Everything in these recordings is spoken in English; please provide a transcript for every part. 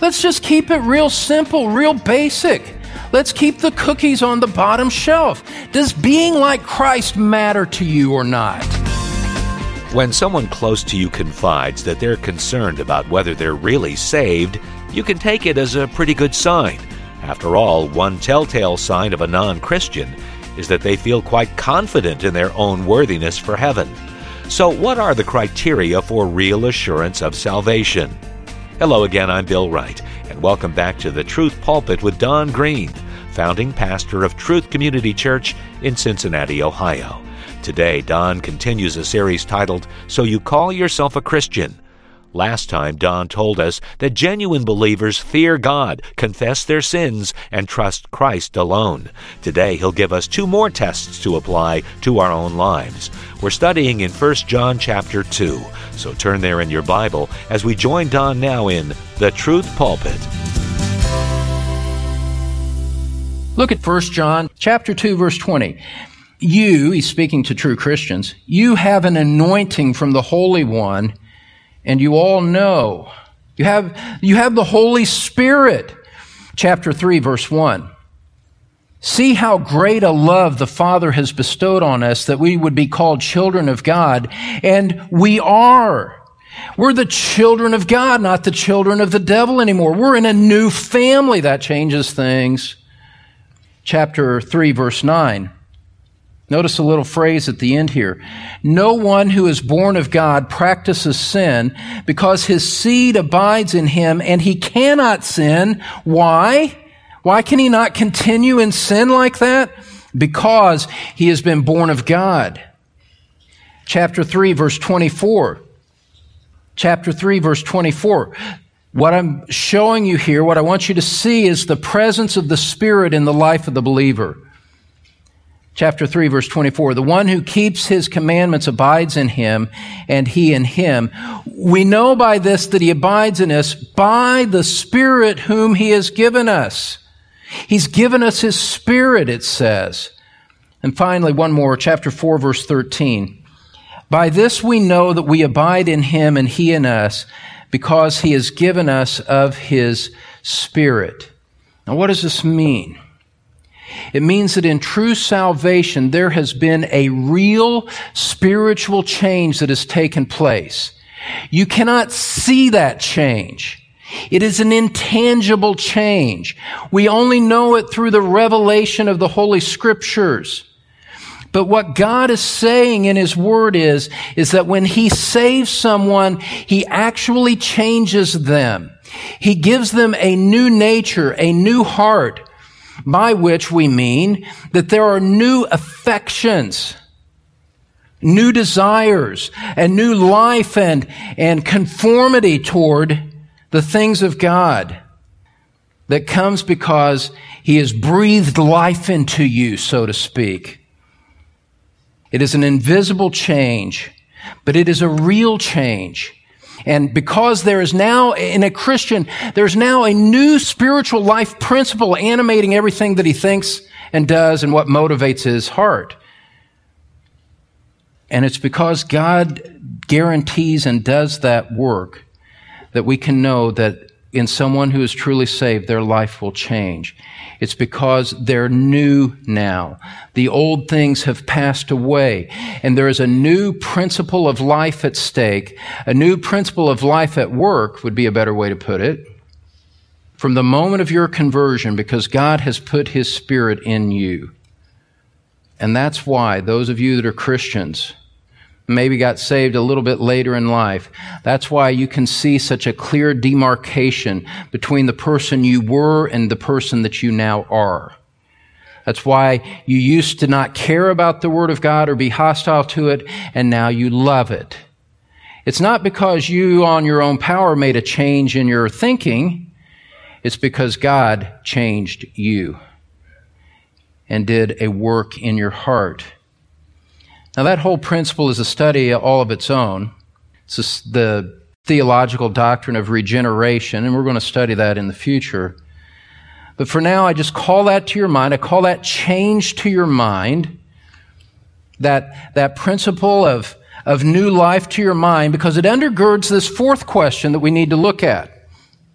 Let's just keep it real simple, real basic. Let's keep the cookies on the bottom shelf. Does being like Christ matter to you or not? When someone close to you confides that they're concerned about whether they're really saved, you can take it as a pretty good sign. After all, one telltale sign of a non-Christian is that they feel quite confident in their own worthiness for heaven. So what are the criteria for real assurance of salvation? Hello again, I'm Bill Wright, and welcome back to the Truth Pulpit with Don Green, founding pastor of Truth Community Church in Cincinnati, Ohio. Today, Don continues a series titled, So You Call Yourself a Christian? Last time, Don told us that genuine believers fear God, confess their sins, and trust Christ alone. Today, he'll give us two more tests to apply to our own lives. We're studying in 1 John chapter 2, so turn there in your Bible as we join Don now in The Truth Pulpit. Look at 1 John chapter 2, verse 20. He's speaking to true Christians, you have an anointing from the Holy One, and you all know. You have the Holy Spirit. Chapter 3, verse 1. See how great a love the Father has bestowed on us that we would be called children of God, and we are. We're the children of God, not the children of the devil anymore. We're in a new family. That changes things. Chapter 3, verse 9. Notice a little phrase at the end here. No one who is born of God practices sin because his seed abides in him and he cannot sin. Why? Why can he not continue in sin like that? Because he has been born of God. Chapter 3, verse 24. Chapter 3, verse 24. What I'm showing you here, what I want you to see is the presence of the Spirit in the life of the believer. Chapter 3, verse 24, the one who keeps his commandments abides in him, and he in him. We know by this that he abides in us by the Spirit whom he has given us. He's given us his Spirit, it says. And finally, one more, chapter 4, verse 13. By this we know that we abide in him and he in us, because he has given us of his Spirit. Now, what does this mean? It means that in true salvation, there has been a real spiritual change that has taken place. You cannot see that change. It is an intangible change. We only know it through the revelation of the Holy Scriptures. But what God is saying in His Word is that when He saves someone, He actually changes them. He gives them a new nature, a new heart, by which we mean that there are new affections, new desires, and new life and conformity toward the things of God that comes because He has breathed life into you, so to speak. It is an invisible change, but it is a real change. And because there is now, in a Christian, there's now a new spiritual life principle animating everything that he thinks and does and what motivates his heart. And it's because God guarantees and does that work that we can know that in someone who is truly saved, their life will change. It's because they're new now. The old things have passed away, and there is a new principle of life at stake. A new principle of life at work would be a better way to put it. From the moment of your conversion, because God has put His Spirit in you. And that's why those of you that are Christians maybe got saved a little bit later in life. That's why you can see such a clear demarcation between the person you were and the person that you now are. That's why you used to not care about the Word of God or be hostile to it, and now you love it. It's not because you on your own power made a change in your thinking. It's because God changed you and did a work in your heart. Now, that whole principle is a study all of its own. It's the theological doctrine of regeneration, and we're going to study that in the future. But for now, I just call that to your mind. I call that change to your mind, that principle of new life to your mind, because it undergirds this fourth question that we need to look at.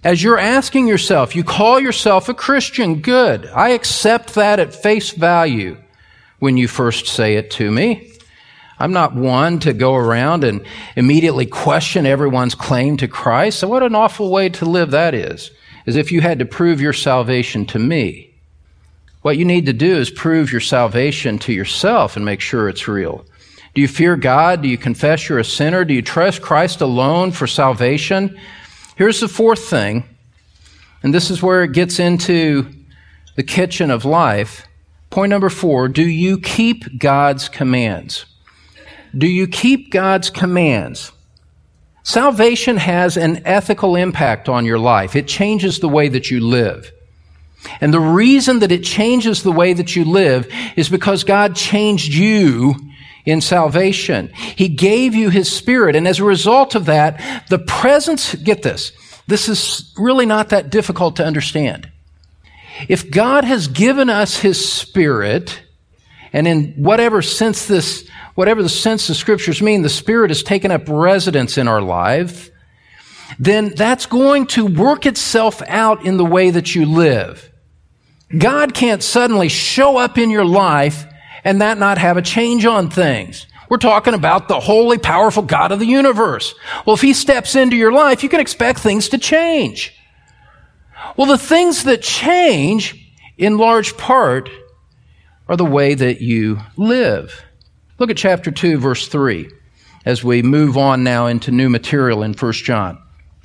As you're asking yourself, you call yourself a Christian, good. I accept that at face value when you first say it to me. I'm not one to go around and immediately question everyone's claim to Christ. So what an awful way to live that is, as if you had to prove your salvation to me. What you need to do is prove your salvation to yourself and make sure it's real. Do you fear God? Do you confess you're a sinner? Do you trust Christ alone for salvation? Here's the fourth thing, and this is where it gets into the kitchen of life. Point number 4, do you keep God's commands? Do you keep God's commands? Salvation has an ethical impact on your life. It changes the way that you live. And the reason that it changes the way that you live is because God changed you in salvation. He gave you His Spirit, and as a result of that, the presence, get this is really not that difficult to understand. If God has given us His Spirit, and in whatever the sense the Scriptures mean, the Spirit has taken up residence in our life, then that's going to work itself out in the way that you live. God can't suddenly show up in your life and that not have a change on things. We're talking about the holy, powerful God of the universe. Well, if He steps into your life, you can expect things to change. Well, the things that change, in large part, are the way that you live. Look at chapter 2, verse 3, as we move on now into new material in 1 John.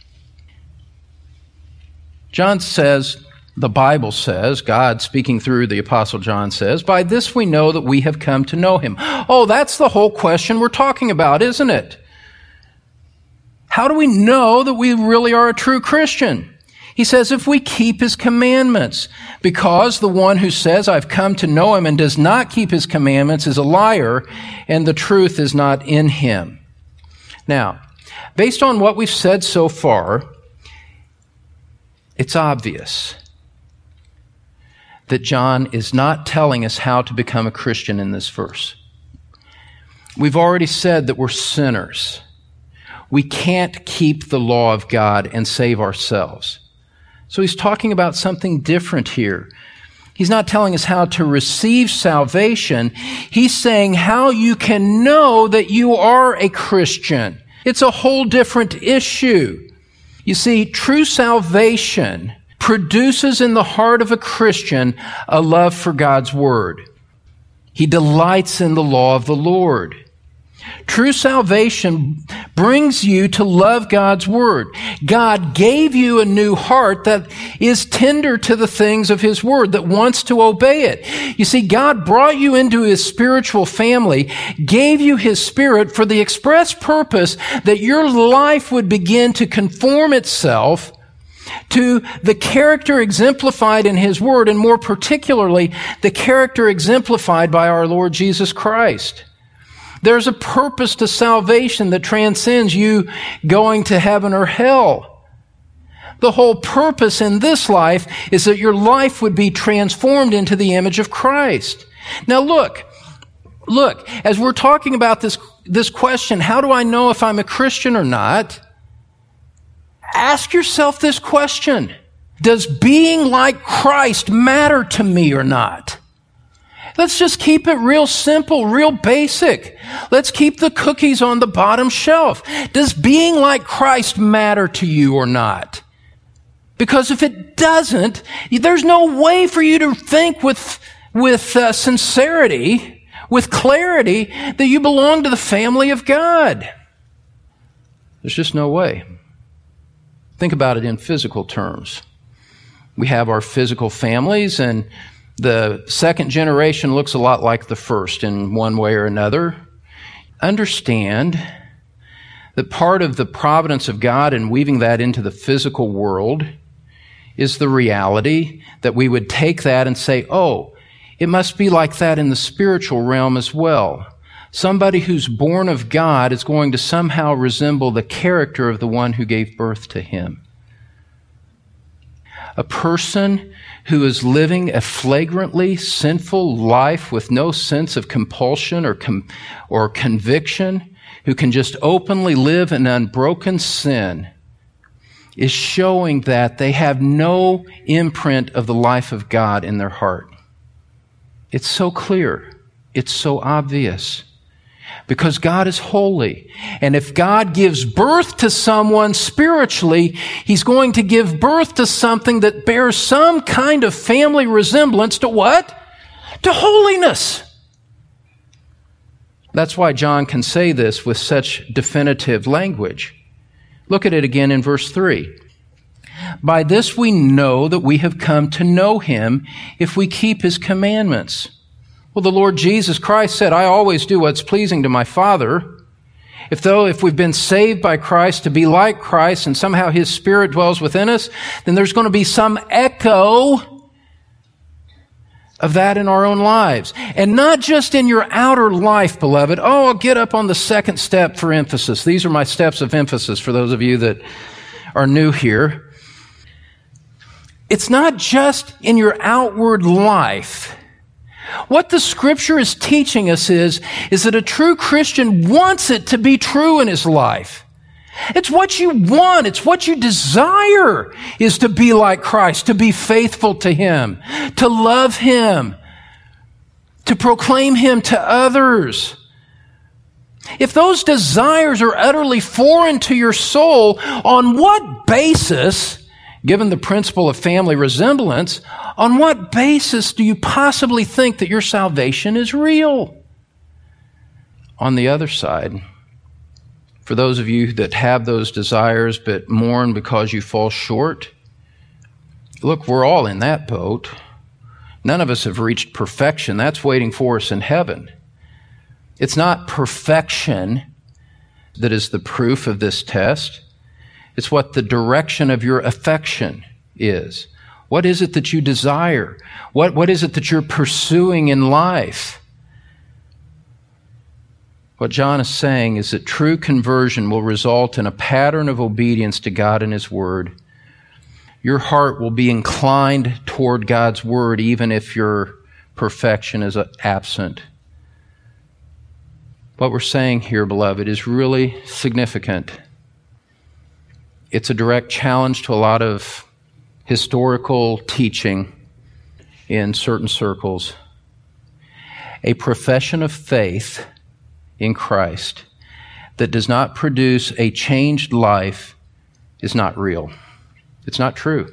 John says, the Bible says, God speaking through the Apostle John says, by this we know that we have come to know Him. Oh, that's the whole question we're talking about, isn't it? How do we know that we really are a true Christian? He says, if we keep His commandments, because the one who says, I've come to know Him and does not keep His commandments is a liar, and the truth is not in him. Now, based on what we've said so far, it's obvious that John is not telling us how to become a Christian in this verse. We've already said that we're sinners. We can't keep the law of God and save ourselves. So he's talking about something different here. He's not telling us how to receive salvation. He's saying how you can know that you are a Christian. It's a whole different issue. You see, true salvation produces in the heart of a Christian a love for God's Word. He delights in the law of the Lord. True salvation brings you to love God's Word. God gave you a new heart that is tender to the things of His Word, that wants to obey it. You see, God brought you into His spiritual family, gave you His Spirit for the express purpose that your life would begin to conform itself to the character exemplified in His Word, and more particularly, the character exemplified by our Lord Jesus Christ. There's a purpose to salvation that transcends you going to heaven or hell. The whole purpose in this life is that your life would be transformed into the image of Christ. Now look, as we're talking about this question, how do I know if I'm a Christian or not? Ask yourself this question. Does being like Christ matter to me or not? Let's just keep it real simple, real basic. Let's keep the cookies on the bottom shelf. Does being like Christ matter to you or not? Because if it doesn't, there's no way for you to think with sincerity, with clarity, that you belong to the family of God. There's just no way. Think about it in physical terms. We have our physical families, and the second generation looks a lot like the first in one way or another. Understand that part of the providence of God in weaving that into the physical world is the reality that we would take that and say, oh, it must be like that in the spiritual realm as well. Somebody who's born of God is going to somehow resemble the character of the one who gave birth to him. A person who is living a flagrantly sinful life with no sense of compulsion or conviction, who can just openly live in unbroken sin, is showing that they have no imprint of the life of God in their heart. It's so clear. It's so obvious. Because God is holy. And if God gives birth to someone spiritually, He's going to give birth to something that bears some kind of family resemblance to what? To holiness. That's why John can say this with such definitive language. Look at it again in verse 3. By this we know that we have come to know Him if we keep His commandments. Well, the Lord Jesus Christ said, I always do what's pleasing to my Father. If we've been saved by Christ to be like Christ and somehow His Spirit dwells within us, then there's going to be some echo of that in our own lives. And not just in your outer life, beloved. Oh, I'll get up on the second step for emphasis. These are my steps of emphasis for those of you that are new here. It's not just in your outward life. What the Scripture is teaching us is that a true Christian wants it to be true in his life. It's what you want. It's what you desire is to be like Christ, to be faithful to Him, to love Him, to proclaim Him to others. If those desires are utterly foreign to your soul, on what basis, given the principle of family resemblance, on what basis do you possibly think that your salvation is real? On the other side, for those of you that have those desires but mourn because you fall short, look, we're all in that boat. None of us have reached perfection. That's waiting for us in heaven. It's not perfection that is the proof of this test. It's what the direction of your affection is. What is it that you desire? What is it that you're pursuing in life? What John is saying is that true conversion will result in a pattern of obedience to God and His Word. Your heart will be inclined toward God's Word even if your perfection is absent. What we're saying here, beloved, is really significant. It's a direct challenge to a lot of historical teaching in certain circles. A profession of faith in Christ that does not produce a changed life is not real. It's not true.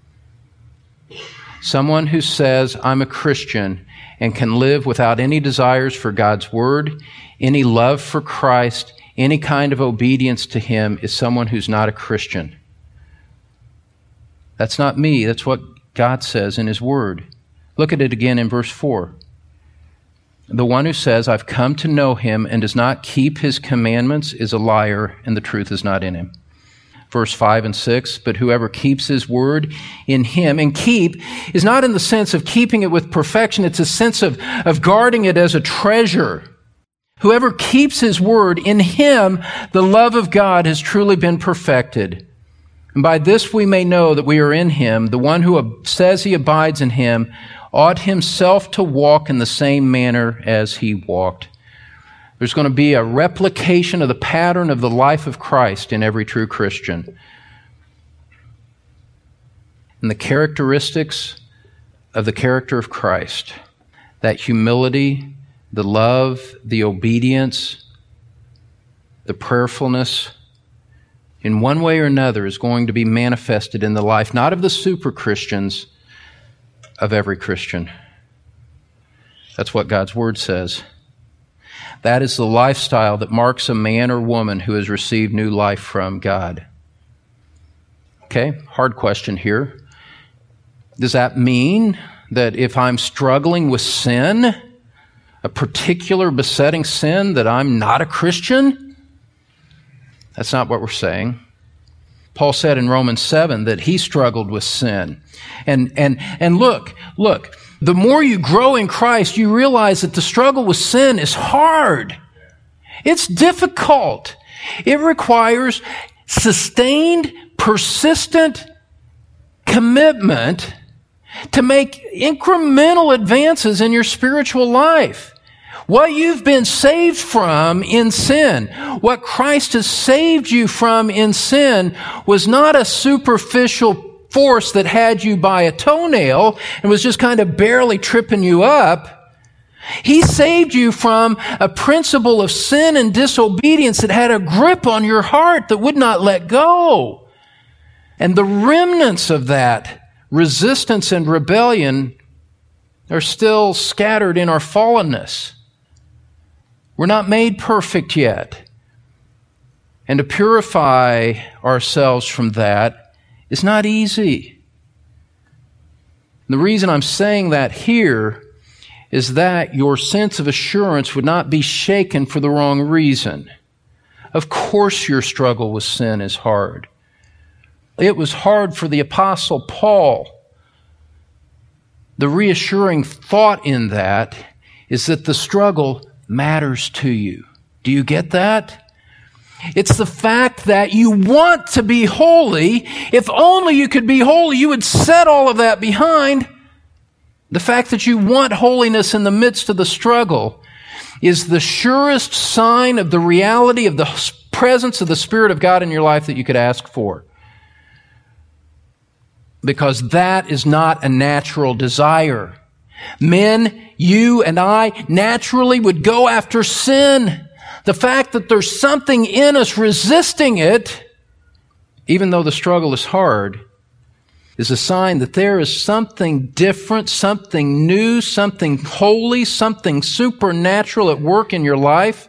Someone who says, I'm a Christian and can live without any desires for God's Word, any love for Christ, any kind of obedience to Him is someone who's not a Christian. That's not me. That's what God says in His Word. Look at it again in verse 4. The one who says, I've come to know Him and does not keep His commandments is a liar, and the truth is not in him. Verse 5 and 6, but whoever keeps His word in Him, and keep is not in the sense of keeping it with perfection, it's a sense of guarding it as a treasure. Whoever keeps His word in Him, the love of God has truly been perfected. And by this we may know that we are in Him. The one who says he abides in Him ought himself to walk in the same manner as He walked. There's going to be a replication of the pattern of the life of Christ in every true Christian. And the characteristics of the character of Christ, that humility, the love, the obedience, the prayerfulness, in one way or another is going to be manifested in the life, not of the super Christians, of every Christian. That's what God's Word says. That is the lifestyle that marks a man or woman who has received new life from God. Okay, hard question here. Does that mean that if I'm struggling with sin, a particular besetting sin, that I'm not a Christian? That's not what we're saying. Paul said in Romans 7 that he struggled with sin. And look, the more you grow in Christ, you realize that the struggle with sin is hard. It's difficult. It requires sustained, persistent commitment to make incremental advances in your spiritual life. What you've been saved from in sin, what Christ has saved you from in sin, was not a superficial force that had you by a toenail and was just kind of barely tripping you up. He saved you from a principle of sin and disobedience that had a grip on your heart that would not let go. And the remnants of that resistance and rebellion are still scattered in our fallenness. We're not made perfect yet. And to purify ourselves from that is not easy. The reason I'm saying that here is that your sense of assurance would not be shaken for the wrong reason. Of course your struggle with sin is hard. It was hard for the Apostle Paul. The reassuring thought in that is that the struggle matters to you. Do you get that? It's the fact that you want to be holy. If only you could be holy, you would set all of that behind. The fact that you want holiness in the midst of the struggle is the surest sign of the reality of the presence of the Spirit of God in your life that you could ask for. Because that is not a natural desire. Men, you and I naturally would go after sin. The fact that there's something in us resisting it, even though the struggle is hard, is a sign that there is something different, something new, something holy, something supernatural at work in your life.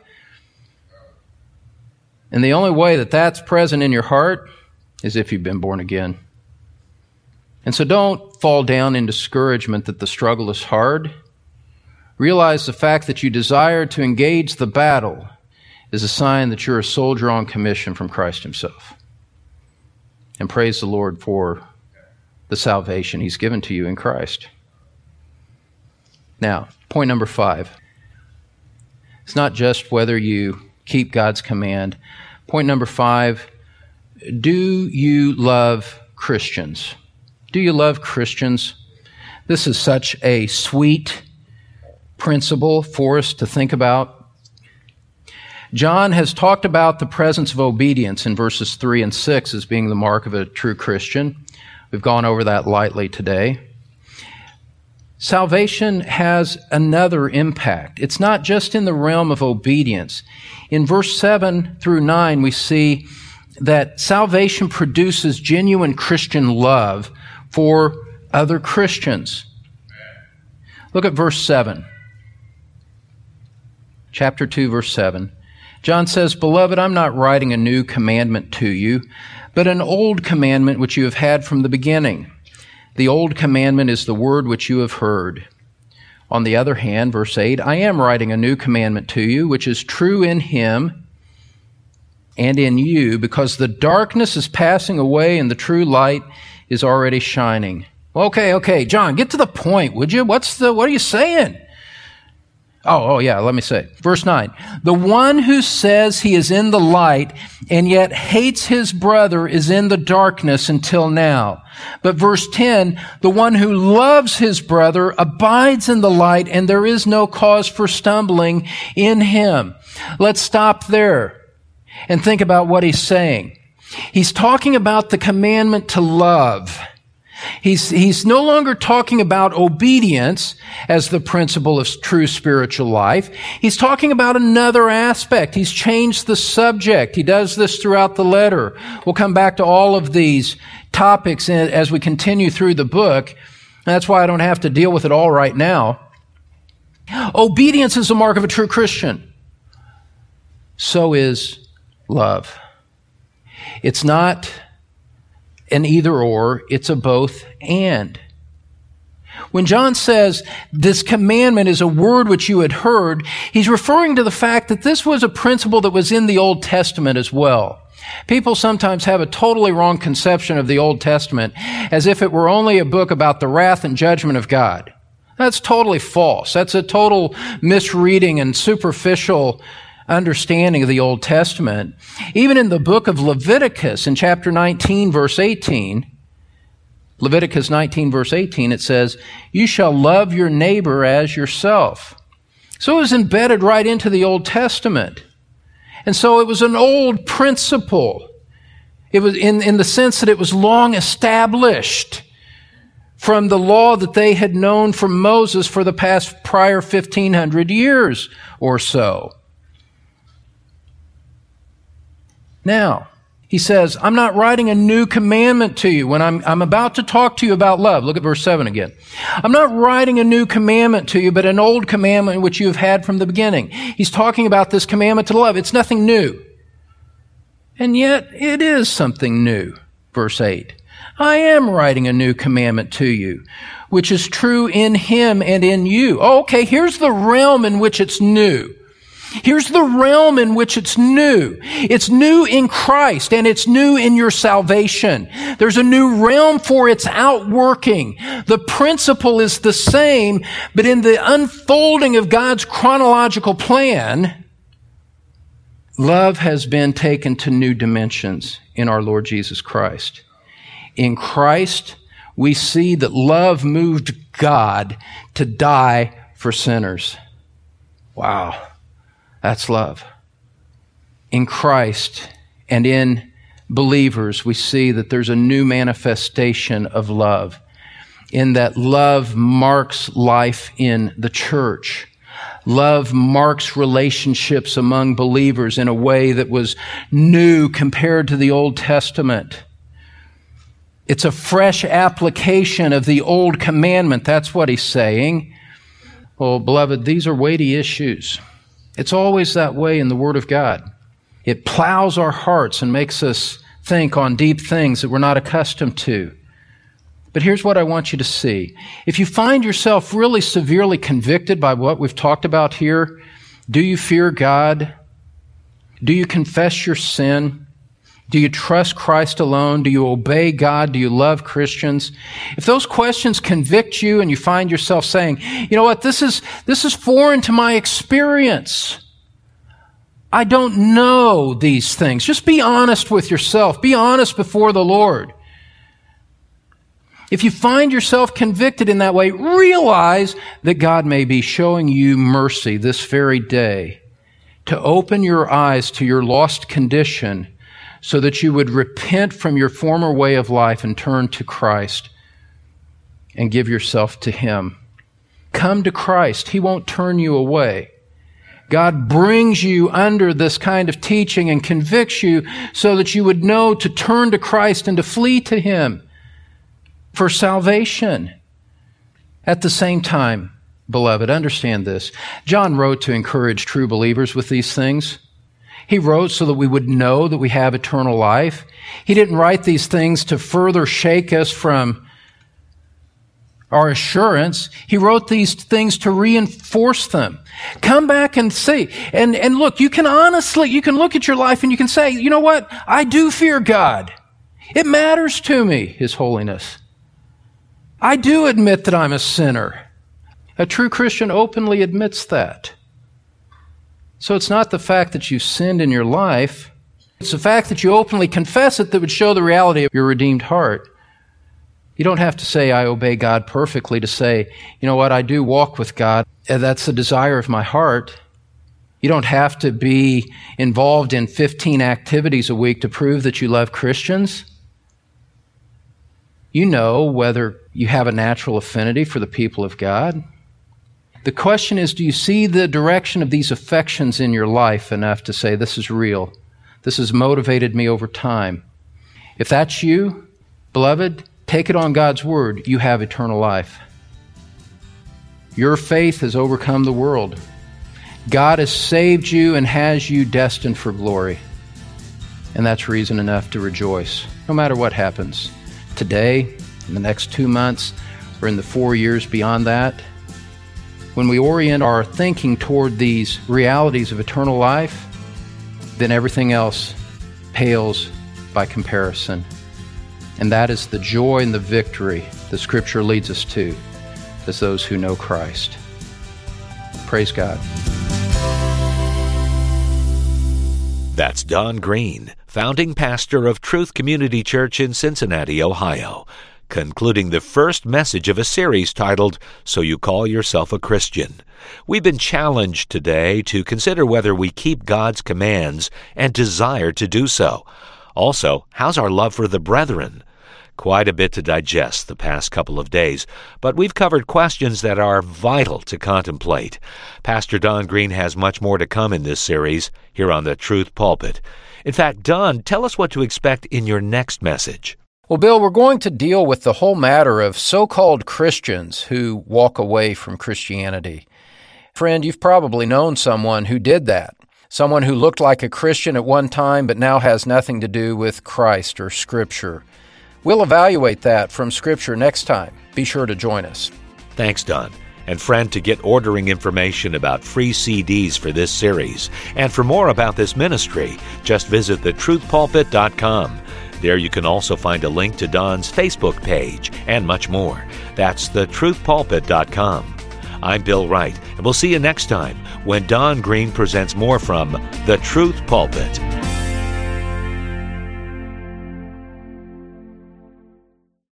And the only way that that's present in your heart is if you've been born again. And so don't fall down in discouragement that the struggle is hard. Realize the fact that you desire to engage the battle is a sign that you're a soldier on commission from Christ Himself. And praise the Lord for the salvation He's given to you in Christ. Now, point number 5. It's not just whether you keep God's command. Point number 5, do you love Christians? Do you love Christians? This is such a sweet principle for us to think about. John has talked about the presence of obedience in verses 3 and 6 as being the mark of a true Christian. We've gone over that lightly today. Salvation has another impact. It's not just in the realm of obedience. In verse 7 through 9, we see that salvation produces genuine Christian love for other Christians. Look at verse 7. Chapter 2, verse 7. John says, "Beloved, I'm not writing a new commandment to you, but an old commandment which you have had from the beginning. The old commandment is the word which you have heard. On the other hand," verse 8, "I am writing a new commandment to you, which is true in Him and in you, because the darkness is passing away and the true light is already shining." Okay, John, get to the point, would you? What are you saying? Oh, yeah, let me say. Verse 9, "The one who says he is in the light and yet hates his brother is in the darkness until now." But verse 10, "The one who loves his brother abides in the light, and there is no cause for stumbling in him." Let's stop there and think about what he's saying. He's talking about the commandment to love. He's no longer talking about obedience as the principle of true spiritual life. He's talking about another aspect. He's changed the subject. He does this throughout the letter. We'll come back to all of these topics as we continue through the book. And that's why I don't have to deal with it all right now. Obedience is the mark of a true Christian. So is love. It's not an either or, it's a both and. When John says this commandment is a word which you had heard, he's referring to the fact that this was a principle that was in the Old Testament as well. People sometimes have a totally wrong conception of the Old Testament as if it were only a book about the wrath and judgment of God. That's totally false. That's a total misreading and superficial understanding of the Old Testament. Even in the book of Leviticus, in chapter 19, verse 18, Leviticus 19, verse 18, it says, "You shall love your neighbor as yourself." So it was embedded right into the Old Testament. And so it was an old principle. It was in the sense that it was long established from the law that they had known from Moses for the past prior 1,500 years or so. Now, he says, I'm not writing a new commandment to you when I'm about to talk to you about love. Look at verse 7 again. I'm not writing a new commandment to you, but an old commandment which you have had from the beginning. He's talking about this commandment to love. It's nothing new. And yet, it is something new. Verse 8. I am writing a new commandment to you, which is true in him and in you. Oh, okay, here's the realm in which it's new. Here's the realm in which it's new. It's new in Christ, and it's new in your salvation. There's a new realm for its outworking. The principle is the same, but in the unfolding of God's chronological plan, love has been taken to new dimensions in our Lord Jesus Christ. In Christ, we see that love moved God to die for sinners. Wow. That's love. In Christ and in believers, we see that there's a new manifestation of love, in that love marks life in the church. Love marks relationships among believers in a way that was new compared to the Old Testament. It's a fresh application of the old commandment. That's what he's saying. Well, beloved, these are weighty issues. It's always that way in the Word of God. It plows our hearts and makes us think on deep things that we're not accustomed to. But here's what I want you to see. If you find yourself really severely convicted by what we've talked about here, do you fear God? Do you confess your sin? Do you trust Christ alone? Do you obey God? Do you love Christians? If those questions convict you and you find yourself saying, you know what, this is foreign to my experience. I don't know these things. Just be honest with yourself. Be honest before the Lord. If you find yourself convicted in that way, realize that God may be showing you mercy this very day to open your eyes to your lost condition so that you would repent from your former way of life and turn to Christ and give yourself to Him. Come to Christ. He won't turn you away. God brings you under this kind of teaching and convicts you so that you would know to turn to Christ and to flee to Him for salvation. At the same time, beloved, understand this. John wrote to encourage true believers with these things. He wrote so that we would know that we have eternal life. He didn't write these things to further shake us from our assurance. He wrote these things to reinforce them. Come back and see. And look, you can look at your life and you can say, you know what? I do fear God. It matters to me, His holiness. I do admit that I'm a sinner. A true Christian openly admits that. So it's not the fact that you've sinned in your life. It's the fact that you openly confess it that would show the reality of your redeemed heart. You don't have to say, I obey God perfectly, to say, you know what, I do walk with God. That's the desire of my heart. You don't have to be involved in 15 activities a week to prove that you love Christians. You know whether you have a natural affinity for the people of God. The question is, do you see the direction of these affections in your life enough to say, this is real? This has motivated me over time. If that's you, beloved, take it on God's word. You have eternal life. Your faith has overcome the world. God has saved you and has you destined for glory. And that's reason enough to rejoice, no matter what happens. Today, in the next 2 months, or in the 4 years beyond that, when we orient our thinking toward these realities of eternal life, then everything else pales by comparison. And that is the joy and the victory the Scripture leads us to as those who know Christ. Praise God. That's Don Green, founding pastor of Truth Community Church in Cincinnati, Ohio. concluding the first message of a series titled, So You Call Yourself a Christian. We've been challenged today to consider whether we keep God's commands and desire to do so. Also, how's our love for the brethren? Quite a bit to digest the past couple of days, but we've covered questions that are vital to contemplate. Pastor Don Green has much more to come in this series here on the Truth Pulpit. In fact, Don, tell us what to expect in your next message. Well, Bill, we're going to deal with the whole matter of so-called Christians who walk away from Christianity. Friend, you've probably known someone who did that. Someone who looked like a Christian at one time but now has nothing to do with Christ or Scripture. We'll evaluate that from Scripture next time. Be sure to join us. Thanks, Don. And friend, to get ordering information about free CDs for this series, and for more about this ministry, just visit thetruthpulpit.com. There you can also find a link to Don's Facebook page and much more. That's thetruthpulpit.com. I'm Bill Wright, and we'll see you next time when Don Green presents more from The Truth Pulpit.